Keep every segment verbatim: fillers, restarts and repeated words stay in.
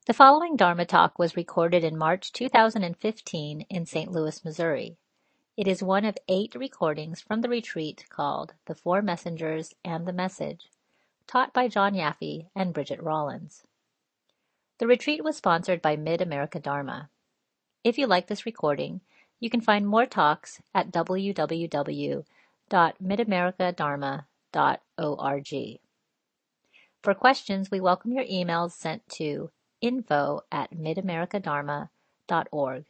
The following Dharma talk was recorded in March two thousand fifteen in Saint Louis, Missouri. It is one of eight recordings from the retreat called The Four Messengers and the Message, taught by John Yaffe and Bridget Rollins. The retreat was sponsored by Mid-America Dharma. If you like this recording, you can find more talks at w w w dot mid america dharma dot org. For questions, we welcome your emails sent to info at mid america dharma dot org.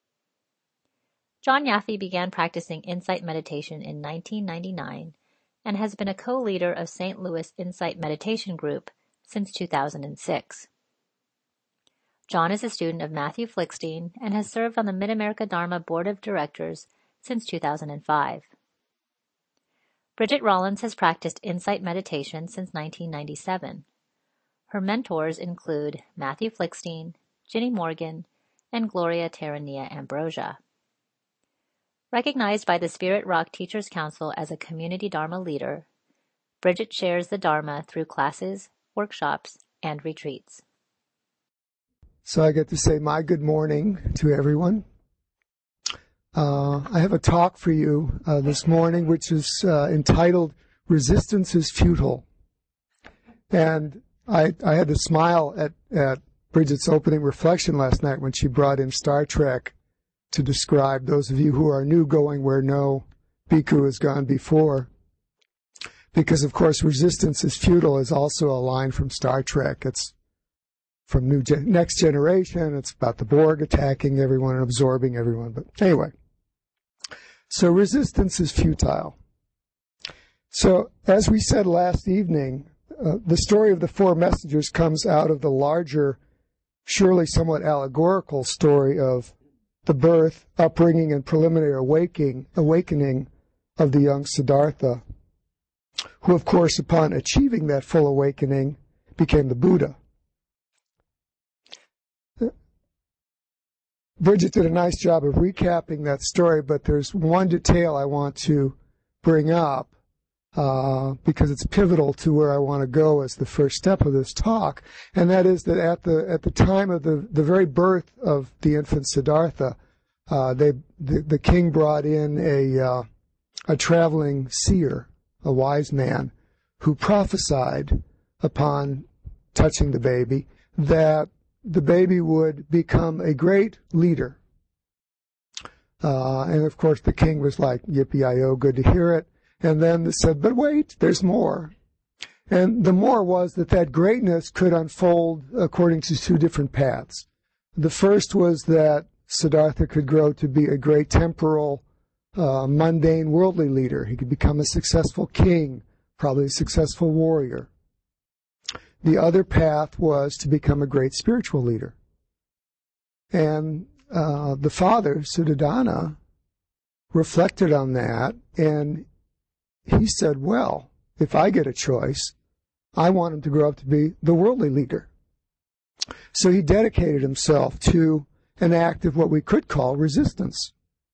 John Yaffe began practicing insight meditation in nineteen ninety-nine and has been a co-leader of Saint Louis Insight Meditation Group since two thousand six. John is a student of Matthew Flickstein and has served on the Mid-America Dharma Board of Directors since two thousand five. Bridget Rollins has practiced insight meditation since nineteen ninety-seven. Her mentors include Matthew Flickstein, Ginny Morgan, and Gloria Terranea Ambrosia. Recognized by the Spirit Rock Teachers Council as a community Dharma leader, Bridget shares the Dharma through classes, workshops, and retreats. So I get to say my good morning to everyone. Uh, I have a talk for you uh, this morning which is uh, entitled Resistance is Futile. And I, I had to smile at, at Bridget's opening reflection last night when she brought in Star Trek to describe those of you who are new going where no bhikkhu has gone before. Because, of course, resistance is futile is also a line from Star Trek. It's from New Gen- Next Generation. It's about the Borg attacking everyone and absorbing everyone. But anyway, so resistance is futile. So as we said last evening, uh, the story of the four messengers comes out of the larger, surely somewhat allegorical story of the birth, upbringing, and preliminary awakening, awakening of the young Siddhartha, who, of course, upon achieving that full awakening, became the Buddha. Bridget did a nice job of recapping that story, but there's one detail I want to bring up uh, because it's pivotal to where I want to go as the first step of this talk, and that is that at the at the time of the, the very birth of the infant Siddhartha, uh, they the, the king brought in a uh, a traveling seer, a wise man, who prophesied upon touching the baby that the baby would become a great leader. Uh, and of course the king was like, yippee-i-oh, good to hear it. And then they said, but wait, there's more. And the more was that that greatness could unfold according to two different paths. The first was that Siddhartha could grow to be a great temporal, uh, mundane, worldly leader. He could become a successful king, probably a successful warrior. The other path was to become a great spiritual leader. And uh, the father, Suddhodana, reflected on that, and he said, well, if I get a choice, I want him to grow up to be the worldly leader. So he dedicated himself to an act of what we could call resistance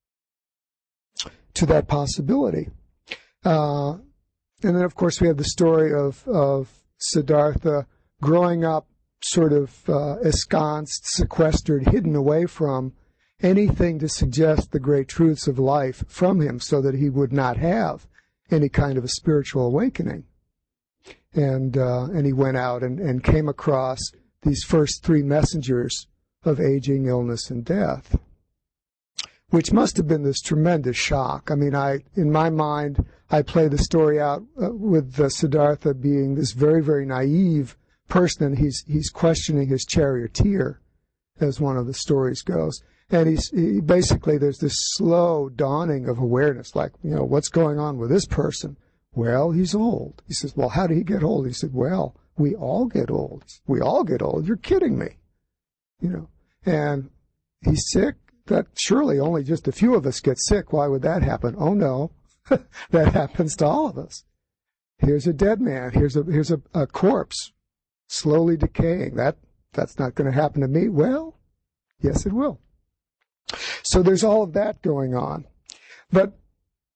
to that possibility. Uh, and then, of course, we have the story of, of Siddhartha growing up sort of uh, ensconced, sequestered, hidden away from anything to suggest the great truths of life from him so that he would not have any kind of a spiritual awakening. And uh, and he went out and, and came across these first three messengers of aging, illness, and death, which must have been this tremendous shock. I mean, I in my mind, I play the story out uh, with uh, Siddhartha being this very, very naive person, and he's he's questioning his charioteer, as one of the stories goes. And he's he basically, there's this slow dawning of awareness, like, you know, what's going on with this person? Well, he's old. He says, well, how did he get old? He said, well, we all get old. We all get old. You're kidding me. You know, and he's sick. That surely only just a few of us get sick. Why would that happen? Oh, no. That happens to all of us. Here's a dead man. Here's a here's a, a corpse slowly decaying. That that's not going to happen to me. Well, yes, it will. So there's all of that going on. But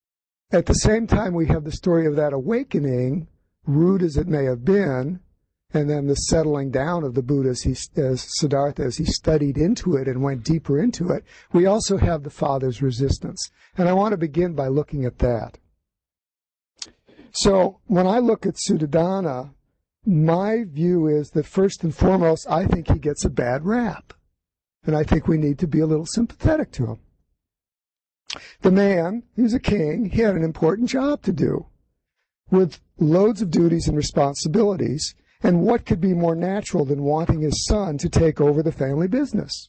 at the same time, we have the story of that awakening, rude as it may have been, and then the settling down of the Buddha as, he, as Siddhartha as he studied into it and went deeper into it, we also have the father's resistance. And I want to begin by looking at that. So when I look at Suddhodana, my view is that first and foremost, I think he gets a bad rap. And I think we need to be a little sympathetic to him. The man, he was a king, he had an important job to do with loads of duties and responsibilities. And what could be more natural than wanting his son to take over the family business?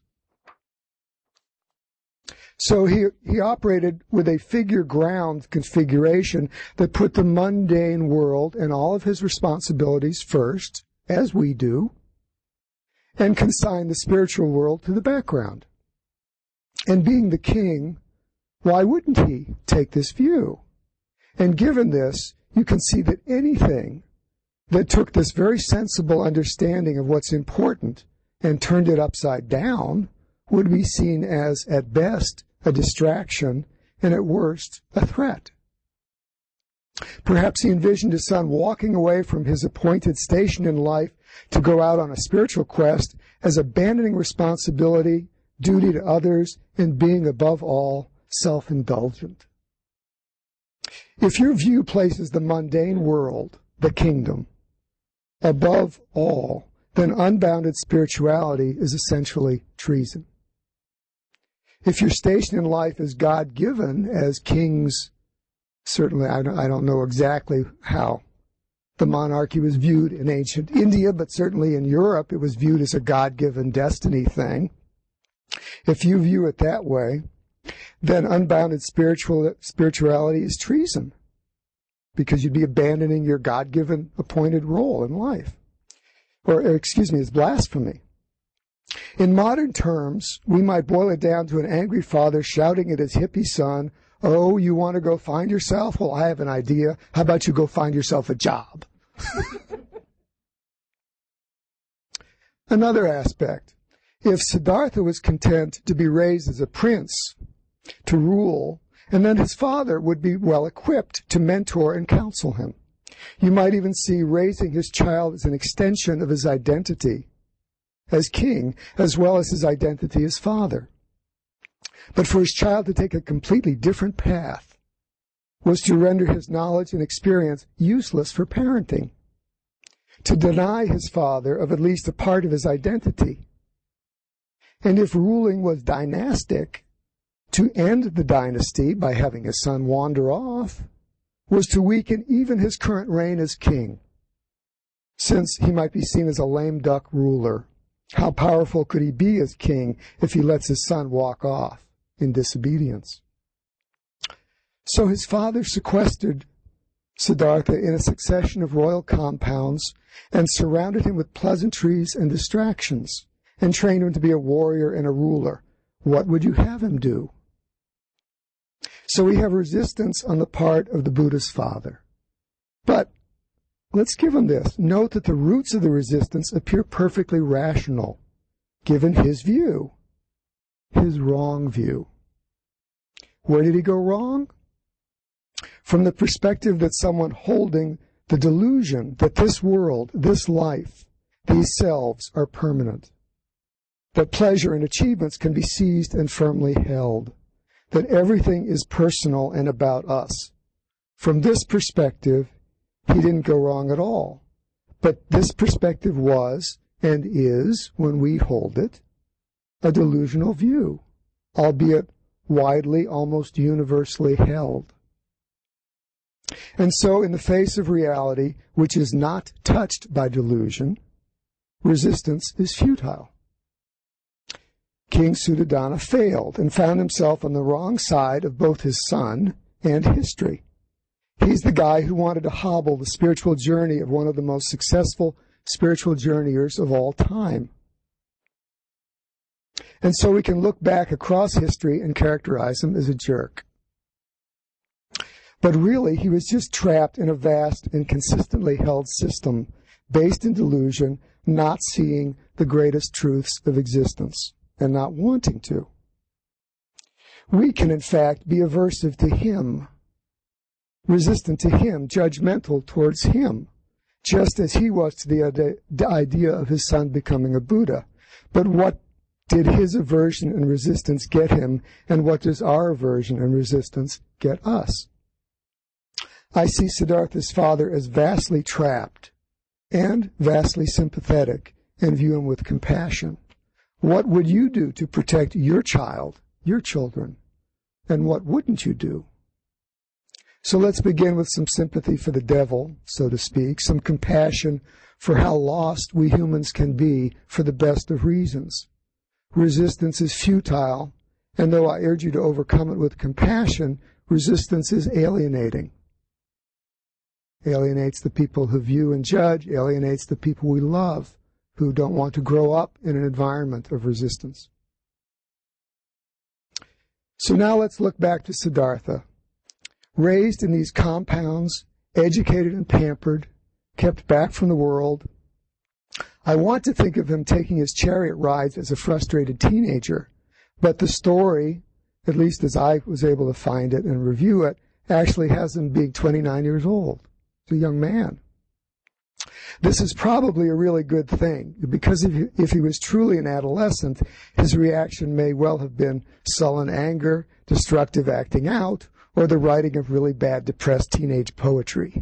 So he, he operated with a figure ground configuration that put the mundane world and all of his responsibilities first, as we do, and consigned the spiritual world to the background. And being the king, why wouldn't he take this view? And given this, you can see that anything that took this very sensible understanding of what's important and turned it upside down would be seen as, at best, a distraction and at worst, a threat. Perhaps he envisioned his son walking away from his appointed station in life to go out on a spiritual quest as abandoning responsibility, duty to others, and being above all self-indulgent. If your view places the mundane world, the kingdom, above all, then unbounded spirituality is essentially treason. If your station in life is God-given, as kings, certainly I don't, I don't know exactly how the monarchy was viewed in ancient India, but certainly in Europe it was viewed as a God-given destiny thing. If you view it that way, then unbounded spiritual spirituality is treason, because you'd be abandoning your God-given appointed role in life. Or, excuse me, it's blasphemy. In modern terms, we might boil it down to an angry father shouting at his hippie son, "Oh, you want to go find yourself? Well, I have an idea. How about you go find yourself a job?" Another aspect. If Siddhartha was content to be raised as a prince, to rule, and then his father would be well equipped to mentor and counsel him. You might even see raising his child as an extension of his identity as king, as well as his identity as father. But for his child to take a completely different path was to render his knowledge and experience useless for parenting, to deny his father of at least a part of his identity. And if ruling was dynastic, to end the dynasty by having his son wander off was to weaken even his current reign as king, since he might be seen as a lame duck ruler. How powerful could he be as king if he lets his son walk off in disobedience? So his father sequestered Siddhartha in a succession of royal compounds and surrounded him with pleasantries and distractions and trained him to be a warrior and a ruler. What would you have him do? So we have resistance on the part of the Buddha's father. But let's give him this. Note that the roots of the resistance appear perfectly rational, given his view, his wrong view. Where did he go wrong? From the perspective that someone holding the delusion that this world, this life, these selves are permanent, that pleasure and achievements can be seized and firmly held, that everything is personal and about us. From this perspective, he didn't go wrong at all. But this perspective was, and is, when we hold it, a delusional view, albeit widely, almost universally held. And so, in the face of reality, which is not touched by delusion, resistance is futile. King Suddhodana failed and found himself on the wrong side of both his son and history. He's the guy who wanted to hobble the spiritual journey of one of the most successful spiritual journeyers of all time. And so we can look back across history and characterize him as a jerk. But really, he was just trapped in a vast and consistently held system based in delusion, not seeing the greatest truths of existence and not wanting to. We can, in fact, be aversive to him, resistant to him, judgmental towards him, just as he was to the idea of his son becoming a Buddha. But what did his aversion and resistance get him, and what does our aversion and resistance get us? I see Siddhartha's father as vastly trapped and vastly sympathetic, and view him with compassion. What would you do to protect your child, your children, and what wouldn't you do? So let's begin with some sympathy for the devil, so to speak, some compassion for how lost we humans can be for the best of reasons. Resistance is futile, and though I urge you to overcome it with compassion, resistance is alienating. Alienates the people who view and judge, alienates the people we love, who don't want to grow up in an environment of resistance. So now let's look back to Siddhartha. Raised in these compounds, educated and pampered, kept back from the world, I want to think of him taking his chariot rides as a frustrated teenager, but the story, at least as I was able to find it and review it, actually has him being twenty-nine years old. He's a young man. This is probably a really good thing, because if he, if he was truly an adolescent, his reaction may well have been sullen anger, destructive acting out, or the writing of really bad, depressed teenage poetry,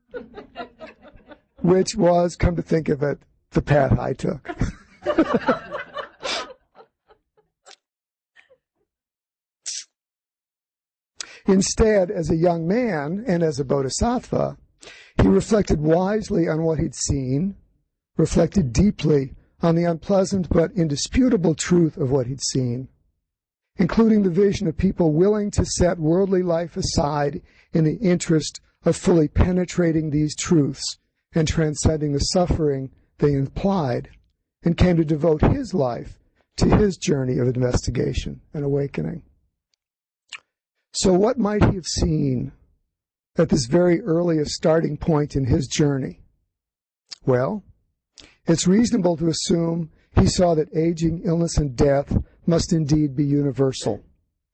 which was, come to think of it, the path I took. Instead, as a young man and as a bodhisattva, he reflected wisely on what he'd seen, reflected deeply on the unpleasant but indisputable truth of what he'd seen, including the vision of people willing to set worldly life aside in the interest of fully penetrating these truths and transcending the suffering they implied, and came to devote his life to his journey of investigation and awakening. So what might he have seen at this very earliest starting point in his journey? Well, it's reasonable to assume he saw that aging, illness, and death must indeed be universal.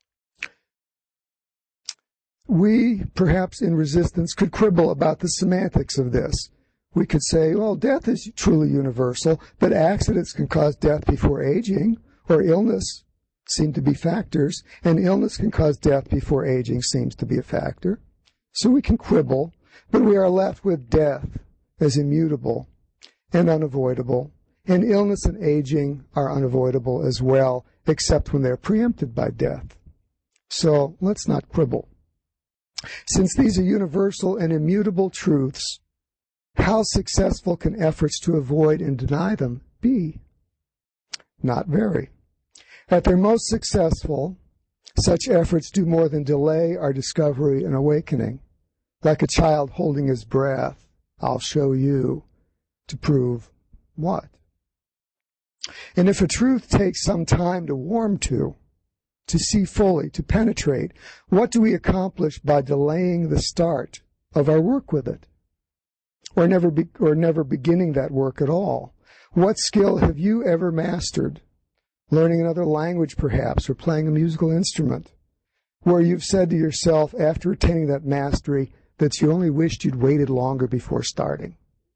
We, perhaps in resistance, could quibble about the semantics of this. We could say, well, death is truly universal, but accidents can cause death before aging, or illness seem to be factors, and illness can cause death before aging seems to be a factor. So we can quibble, but we are left with death as immutable and unavoidable, and illness and aging are unavoidable as well, except when they're preempted by death. So let's not quibble. Since these are universal and immutable truths, how successful can efforts to avoid and deny them be? Not very. At their most successful, such efforts do more than delay our discovery and awakening. Like a child holding his breath, I'll show you, to prove what? And if a truth takes some time to warm to, to see fully, to penetrate, what do we accomplish by delaying the start of our work with it? Or never be, or never beginning that work at all? What skill have you ever mastered? Learning another language, perhaps, or playing a musical instrument, where you've said to yourself after attaining that mastery that you only wished you'd waited longer before starting.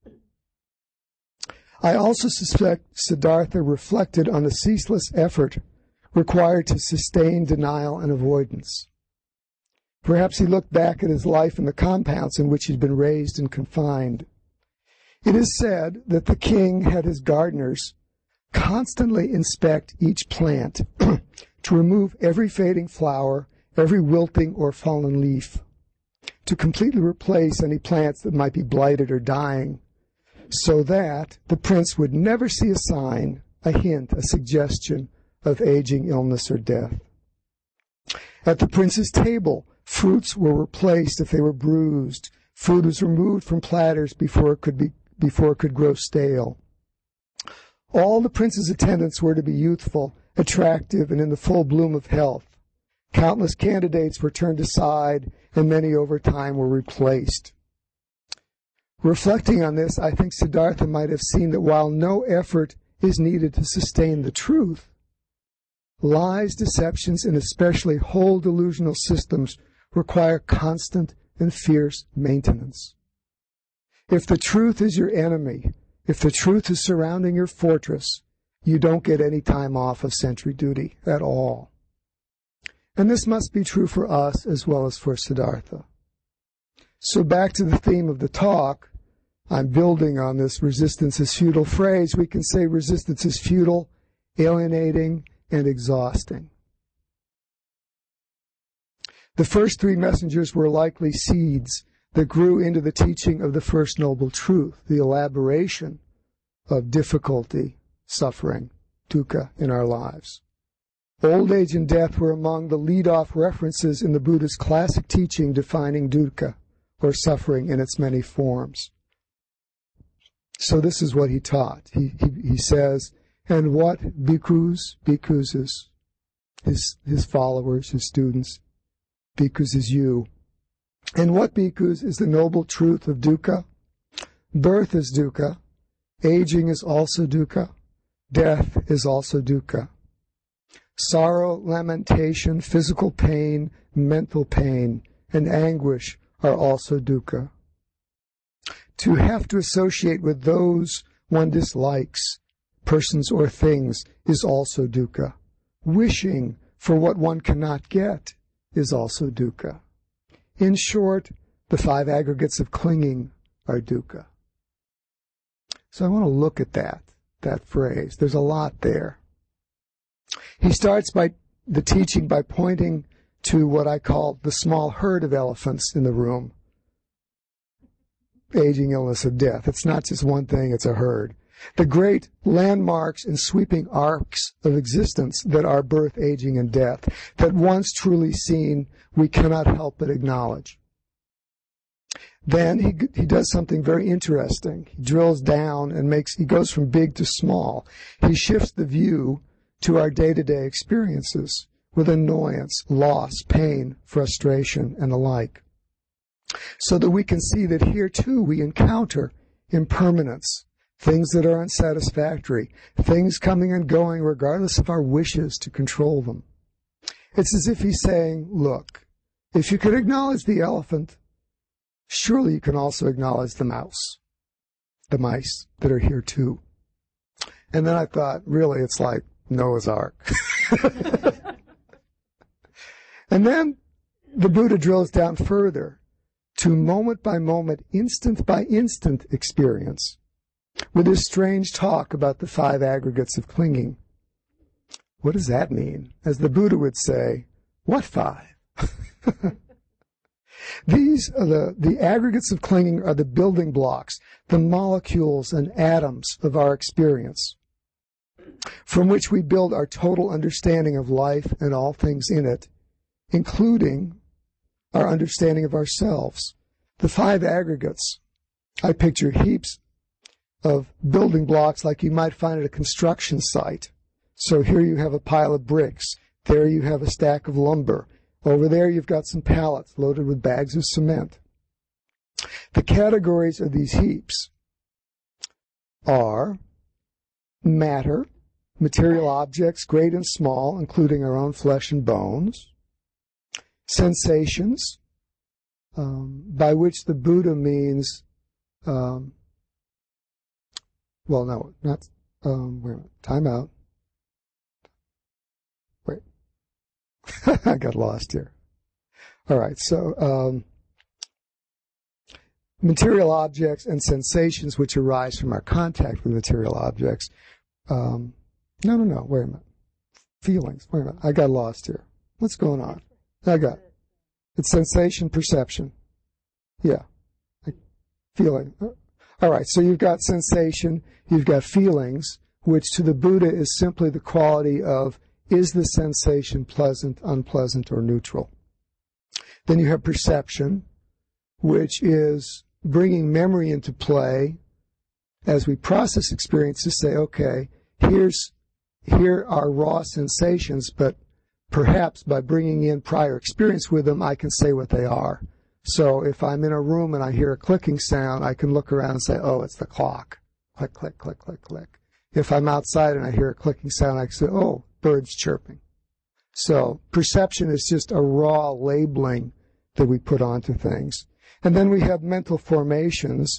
I also suspect Siddhartha reflected on the ceaseless effort required to sustain denial and avoidance. Perhaps he looked back at his life in the compounds in which he'd been raised and confined. It is said that the king had his gardeners constantly inspect each plant to remove every fading flower, every wilting or fallen leaf, to completely replace any plants that might be blighted or dying, so that the prince would never see a sign, a hint, a suggestion of aging, illness, or death. At the prince's table, fruits were replaced if they were bruised. Food was removed from platters before it could be before it could grow stale. All the prince's attendants were to be youthful, attractive, and in the full bloom of health. Countless candidates were turned aside, and many over time were replaced. Reflecting on this, I think Siddhartha might have seen that while no effort is needed to sustain the truth, lies, deceptions, and especially whole delusional systems require constant and fierce maintenance. If the truth is your enemy, if the truth is surrounding your fortress, you don't get any time off of sentry duty at all. And this must be true for us as well as for Siddhartha. So back to the theme of the talk, I'm building on this resistance is futile phrase. We can say resistance is futile, alienating, and exhausting. The first three messengers were likely seeds that grew into the teaching of the first noble truth, the elaboration of difficulty, suffering, dukkha in our lives. Old age and death were among the lead-off references in the Buddha's classic teaching defining dukkha, or suffering in its many forms. So this is what he taught. He, he, he says, and what bhikkhus, bhikkhus is his, his followers, his students, bhikkhus is you. And what bhikkhus is the noble truth of dukkha? Birth is dukkha, aging is also dukkha, death is also dukkha. Sorrow, lamentation, physical pain, mental pain, and anguish are also dukkha. To have to associate with those one dislikes, persons or things, is also dukkha. Wishing for what one cannot get is also dukkha. In short, the five aggregates of clinging are dukkha. So I want to look at that, that phrase. There's a lot there. He starts by the teaching by pointing to what I call the small herd of elephants in the room. Aging, illness, and death. It's not just one thing, it's a herd. The great landmarks and sweeping arcs of existence that are birth, aging, and death, that once truly seen, we cannot help but acknowledge. Then he he does something very interesting. He drills down and makes, he goes from big to small. He shifts the view to our day-to-day experiences with annoyance, loss, pain, frustration, and the like, so that we can see that here too we encounter impermanence, things that are unsatisfactory, things coming and going regardless of our wishes to control them. It's as if he's saying, look, if you can acknowledge the elephant, surely you can also acknowledge the mouse, the mice that are here too. And then I thought, really, it's like Noah's Ark. And then the Buddha drills down further to moment by moment, instant by instant experience with his strange talk about the five aggregates of clinging. What does that mean? As the Buddha would say, what five? These are the, the aggregates of clinging are the building blocks, the molecules and atoms of our experience, from which we build our total understanding of life and all things in it, including our understanding of ourselves. The five aggregates, I picture heaps of building blocks like you might find at a construction site. So here you have a pile of bricks. There you have a stack of lumber. Over there you've got some pallets loaded with bags of cement. The categories of these heaps are matter, material objects, great and small, including our own flesh and bones. Sensations, um, by which the Buddha means, um, well, no, not, um, wait a minute, time out. Wait. I got lost here. All right, so um, material objects and sensations which arise from our contact with material objects. Um, no, no, no, wait a minute. Feelings, wait a minute, I got lost here. What's going on? I got it. It's sensation, perception. Yeah. Feeling. All right, so you've got sensation, you've got feelings, which to the Buddha is simply the quality of, is the sensation pleasant, unpleasant, or neutral? Then you have perception, which is bringing memory into play as we process experiences, say, okay, here's, here are raw sensations, but perhaps by bringing in prior experience with them, I can say what they are. So if I'm in a room and I hear a clicking sound, I can look around and say, oh, it's the clock. Click, click, click, click, click. If I'm outside and I hear a clicking sound, I can say, oh, birds chirping. So perception is just a raw labeling that we put onto things. And then we have mental formations,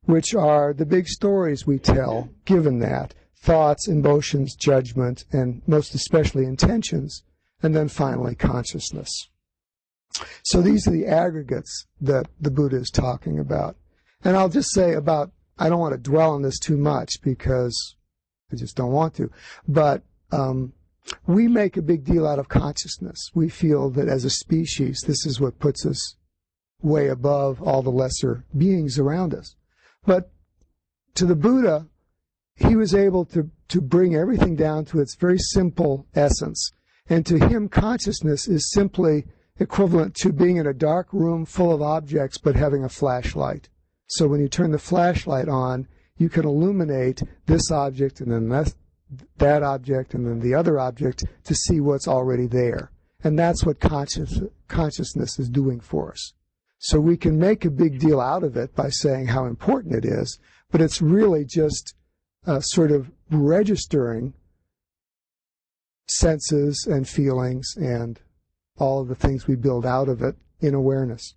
which are the big stories we tell, given that, thoughts, emotions, judgment, and most especially intentions, and then finally consciousness. So these are the aggregates that the Buddha is talking about. And I'll just say about, I don't want to dwell on this too much because I just don't want to, but um, we make a big deal out of consciousness. We feel that as a species, this is what puts us way above all the lesser beings around us. But to the Buddha, he was able to, to bring everything down to its very simple essence. And to him, consciousness is simply equivalent to being in a dark room full of objects but having a flashlight. So when you turn the flashlight on, you can illuminate this object and then that, that object and then the other object to see what's already there. And that's what conscious, consciousness is doing for us. So we can make a big deal out of it by saying how important it is, but it's really just uh, sort of registering senses and feelings and all of the things we build out of it in awareness.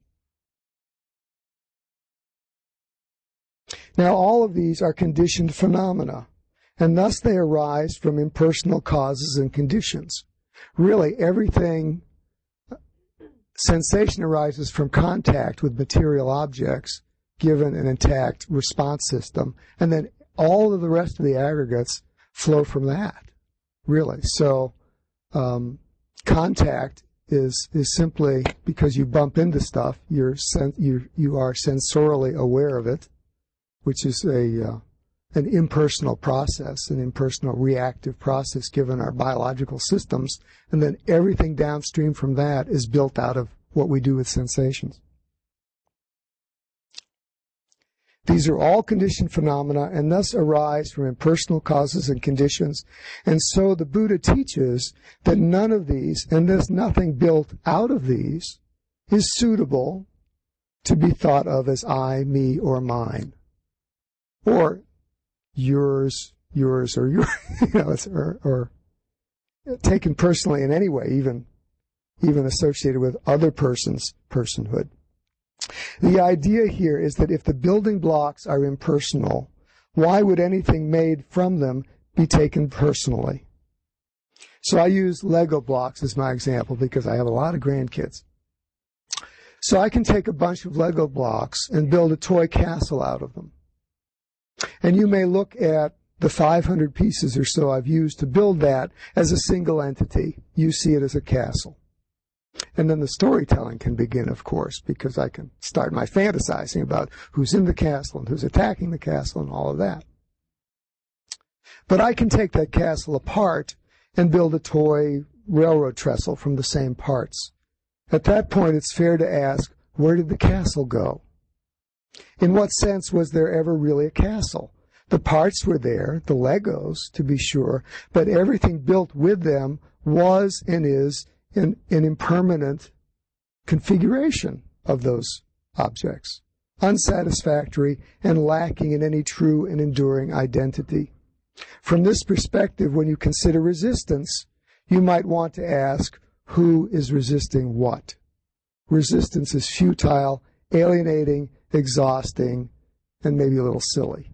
Now, all of these are conditioned phenomena, and thus they arise from impersonal causes and conditions. Really, everything, sensation arises from contact with material objects, given an intact response system, and then all of the rest of the aggregates flow from that, really. So, um, contact is is simply because you bump into stuff, you're sen- you you are sensorially aware of it, which is a uh, an impersonal process, an impersonal reactive process given our biological systems, and then everything downstream from that is built out of what we do with sensations. These are all conditioned phenomena and thus arise from impersonal causes and conditions. And so the Buddha teaches that none of these, and there's nothing built out of these, is suitable to be thought of as I, me, or mine. Or yours, yours, or your, you know, or, or taken personally in any way, even, even associated with other person's personhood. The idea here is that if the building blocks are impersonal, why would anything made from them be taken personally? So I use Lego blocks as my example because I have a lot of grandkids. So I can take a bunch of Lego blocks and build a toy castle out of them. And you may look at the five hundred pieces or so I've used to build that as a single entity. You see it as a castle. And then the storytelling can begin, of course, because I can start my fantasizing about who's in the castle and who's attacking the castle and all of that. But I can take that castle apart and build a toy railroad trestle from the same parts. At that point, it's fair to ask, where did the castle go? In what sense was there ever really a castle? The parts were there, the Legos, to be sure, but everything built with them was and is an, an impermanent configuration of those objects, unsatisfactory and lacking in any true and enduring identity. From this perspective, when you consider resistance, you might want to ask, who is resisting what? Resistance is futile, alienating, exhausting, and maybe a little silly.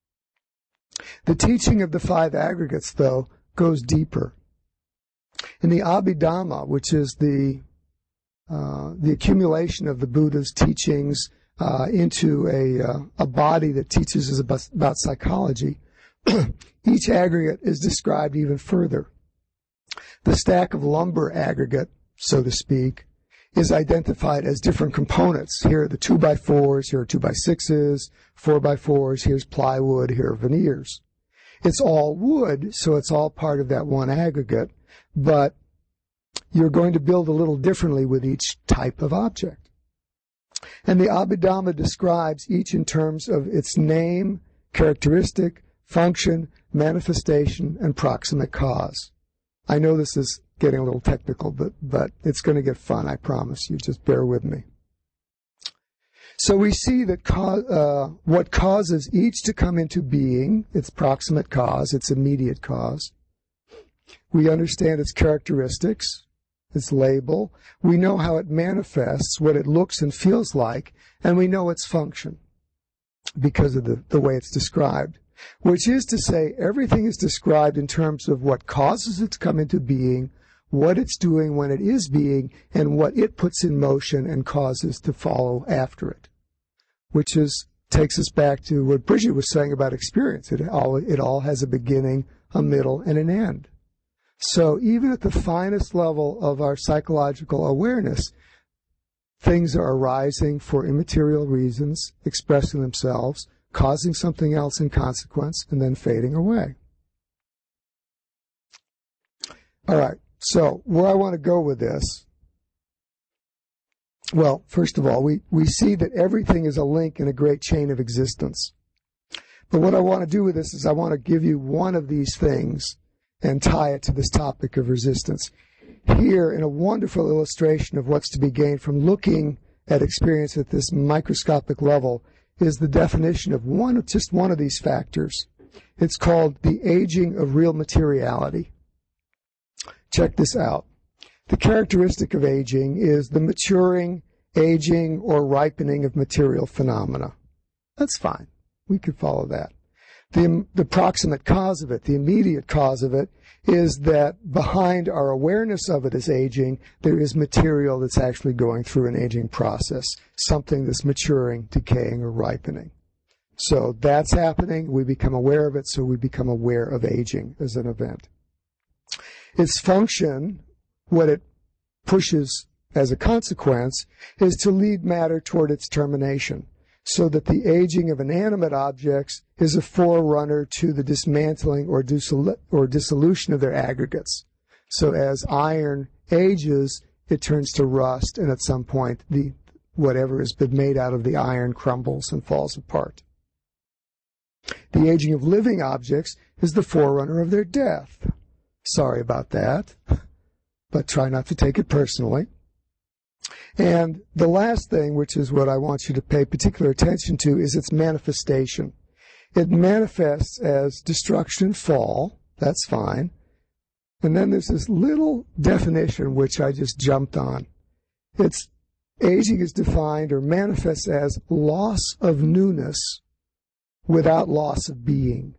The teaching of the five aggregates, though, goes deeper. In the Abhidhamma, which is the uh, the accumulation of the Buddha's teachings uh, into a uh, a body that teaches us about, about psychology, each aggregate is described even further. The stack of lumber aggregate, so to speak, is identified as different components. Here are the two by fours, here are two by sixes, four by fours, here's plywood, here are veneers. It's all wood, so it's all part of that one aggregate, but you're going to build a little differently with each type of object. And the Abhidhamma describes each in terms of its name, characteristic, function, manifestation, and proximate cause. I know this is getting a little technical, but, but it's going to get fun, I promise you. Just bear with me. So we see that co- uh, what causes each to come into being, its proximate cause, its immediate cause. We understand its characteristics, its label. We know how it manifests, what it looks and feels like, and we know its function. because of the, the way it's described, which is to say everything is described in terms of what causes it to come into being, what it's doing when it is being, and what it puts in motion and causes to follow after it, which is takes us back to what Bridget was saying about experience. It all, it all has a beginning, a middle, and an end. So even at the finest level of our psychological awareness, things are arising for immaterial reasons, expressing themselves, causing something else in consequence, and then fading away. All right, so where I want to go with this, well, first of all, we, we see that everything is a link in a great chain of existence. But what I want to do with this is I want to give you one of these things and tie it to this topic of resistance. Here, in a wonderful illustration of what's to be gained from looking at experience at this microscopic level, is the definition of one, just one of these factors. It's called the aging of real materiality. Check this out. The characteristic of aging is the maturing, aging, or ripening of material phenomena. That's fine. We could follow that. The, the proximate cause of it, the immediate cause of it, is that behind our awareness of it as aging, there is material that's actually going through an aging process, something that's maturing, decaying, or ripening. So that's happening. We become aware of it, so we become aware of aging as an event. Its function, what it pushes as a consequence, is to lead matter toward its termination, so that the aging of inanimate objects is a forerunner to the dismantling or, dissol- or dissolution of their aggregates. So as iron ages, it turns to rust, and at some point, the whatever has been made out of the iron crumbles and falls apart. The aging of living objects is the forerunner of their death. Sorry about that, but try not to take it personally. And the last thing, which is what I want you to pay particular attention to, is its manifestation. It manifests as destruction and fall. That's fine. And then there's this little definition which I just jumped on. It's aging is defined or manifests as loss of newness without loss of being.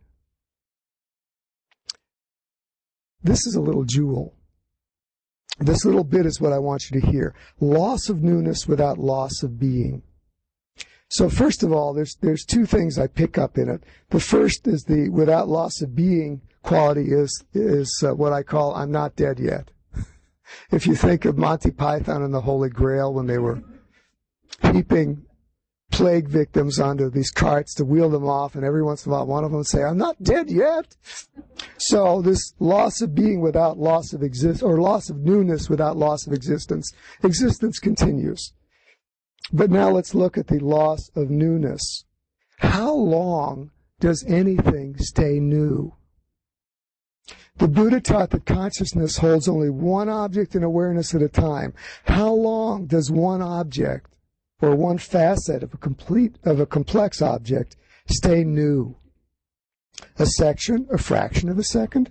This is a little jewel. This little bit is what I want you to hear. Loss of newness without loss of being. So first of all, there's there's two things I pick up in it. The first is the without loss of being quality is is uh, what I call I'm not dead yet. If you think of Monty Python and the Holy Grail when they were heaping plague victims onto these carts to wheel them off, and every once in a while one of them would say, I'm not dead yet. So this loss of being without loss of exist or loss of newness without loss of existence, existence continues. But now let's look at the loss of newness. How long does anything stay new? The Buddha taught that consciousness holds only one object in awareness at a time. How long does one object or one facet of a complete of a complex object stay new? A section, a fraction of a second?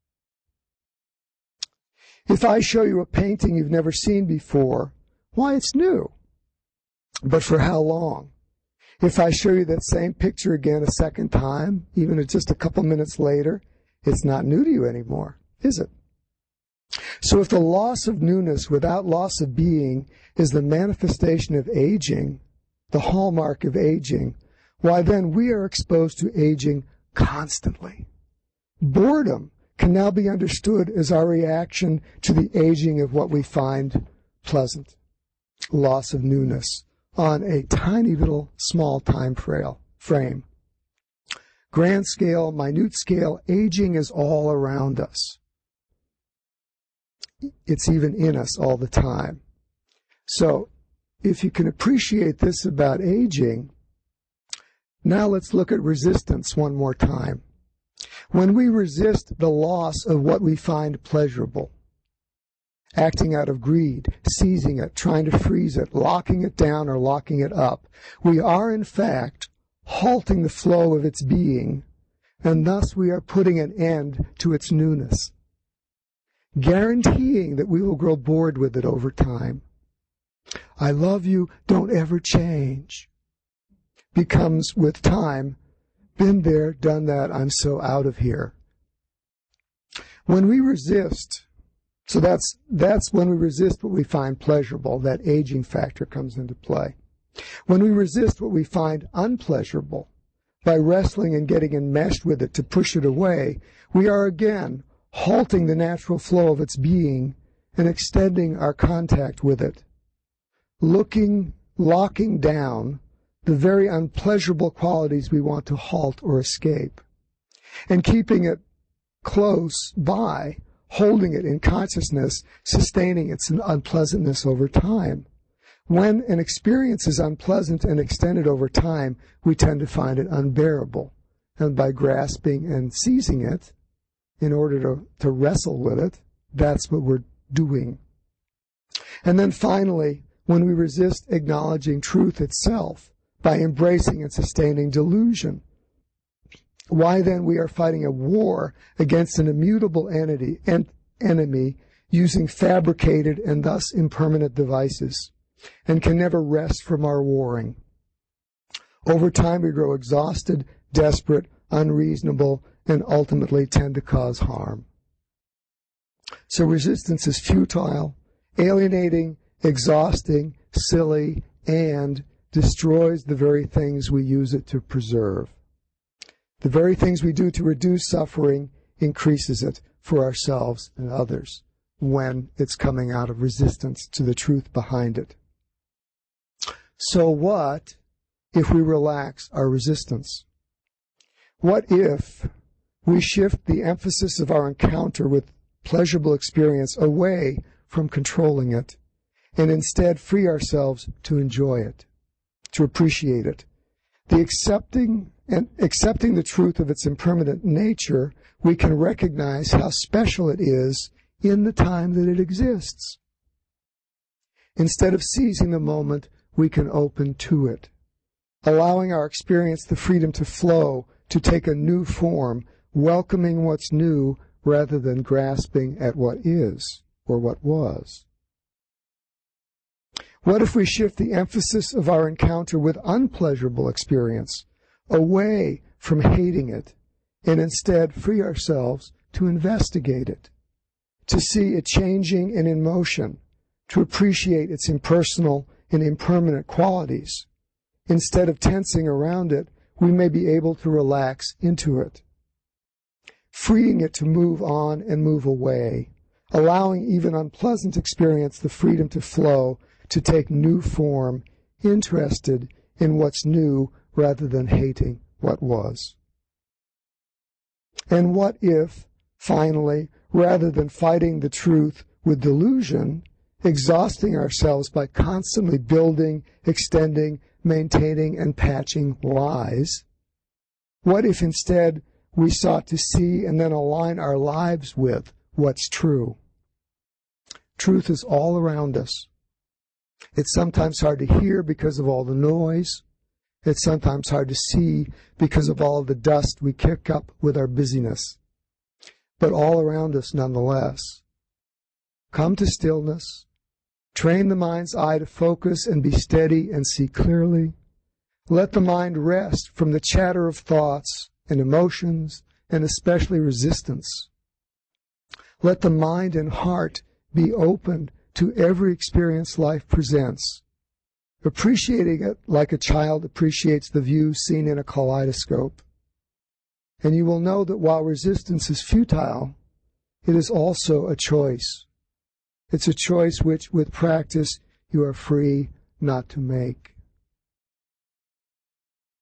If I show you a painting you've never seen before, why, it's new. But for how long? If I show you that same picture again a second time, even just a couple minutes later, it's not new to you anymore, is it? So if the loss of newness without loss of being is the manifestation of aging, the hallmark of aging, why then we are exposed to aging constantly. Boredom can now be understood as our reaction to the aging of what we find pleasant. Loss of newness on a tiny little small time frame. Grand scale, minute scale, aging is all around us. It's even in us all the time. So, if you can appreciate this about aging, now let's look at resistance one more time. When we resist the loss of what we find pleasurable, acting out of greed, seizing it, trying to freeze it, locking it down or locking it up, we are in fact halting the flow of its being, and thus we are putting an end to its newness, guaranteeing that we will grow bored with it over time. I love you, don't ever change. becomes, with time, been there, done that, I'm so out of here. When we resist, so that's that's when we resist what we find pleasurable, that aging factor comes into play. When we resist what we find unpleasurable, by wrestling and getting enmeshed with it to push it away, we are again halting the natural flow of its being and extending our contact with it, looking, locking down the very unpleasurable qualities we want to halt or escape, and keeping it close by, holding it in consciousness, sustaining its unpleasantness over time. When an experience is unpleasant and extended over time, we tend to find it unbearable. And by grasping and seizing it, in order to, to wrestle with it, that's what we're doing. And then finally, when we resist acknowledging truth itself by embracing and sustaining delusion, why then we are fighting a war against an immutable entity, en- enemy using fabricated and thus impermanent devices, and can never rest from our warring. Over time we grow exhausted, desperate, unreasonable, and ultimately tend to cause harm. So resistance is futile, alienating, exhausting, silly, and destroys the very things we use it to preserve. The very things we do to reduce suffering increases it for ourselves and others when it's coming out of resistance to the truth behind it. So what if we relax our resistance? What if we shift the emphasis of our encounter with pleasurable experience away from controlling it and instead free ourselves to enjoy it, to appreciate it? The accepting and accepting the truth of its impermanent nature, we can recognize how special it is in the time that it exists. Instead of seizing the moment, we can open to it, allowing our experience the freedom to flow, to take a new form, welcoming what's new rather than grasping at what is or what was. What if we shift the emphasis of our encounter with unpleasurable experience away from hating it and instead free ourselves to investigate it, to see it changing and in motion, to appreciate its impersonal and impermanent qualities? Instead of tensing around it, we may be able to relax into it, freeing it to move on and move away, allowing even unpleasant experience the freedom to flow, to take new form, interested in what's new rather than hating what was. And what if, finally, rather than fighting the truth with delusion, exhausting ourselves by constantly building, extending, maintaining, and patching lies, what if instead we sought to see and then align our lives with what's true? Truth is all around us. It's sometimes hard to hear because of all the noise. It's sometimes hard to see because of all the dust we kick up with our busyness. But all around us nonetheless. Come to stillness. Train the mind's eye to focus and be steady and see clearly. Let the mind rest from the chatter of thoughts and emotions and especially resistance. Let the mind and heart be open to every experience life presents, appreciating it like a child appreciates the view seen in a kaleidoscope. And you will know that while resistance is futile, it is also a choice. It's a choice which, with practice, you are free not to make.